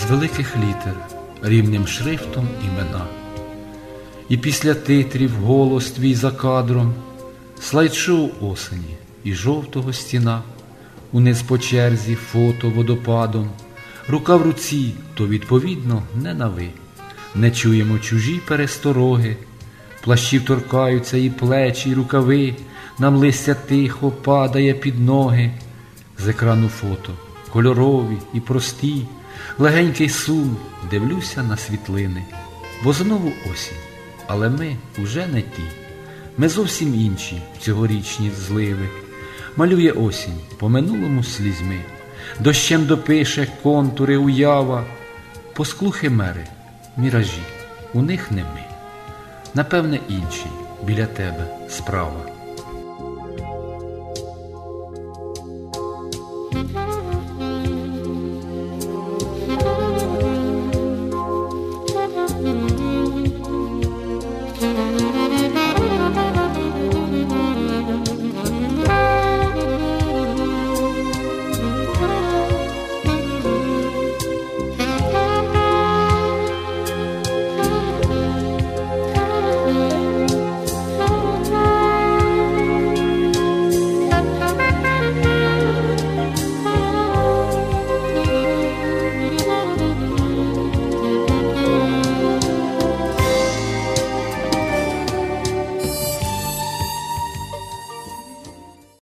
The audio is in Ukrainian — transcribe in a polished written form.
великих літер рівним шрифтом імена. І після титрів голос твій за кадром, слайд-шоу осені і жовтого стіна, униз по черзі фото водопадом, рука в руці, то відповідно не на ви. Не чуємо чужі перестороги, плащів торкаються і плечі, і рукави, нам листя тихо падає під ноги. З екрану фото, кольорові і прості, легенький сум, дивлюся на світлини. Бо знову осінь, але ми уже не ті. Ми зовсім інші в цьогорічні зливи. Малює осінь по минулому слізьми, дощем допише контури уява. По склу химери, міражі, у них не ми. Напевне інші біля тебе справа.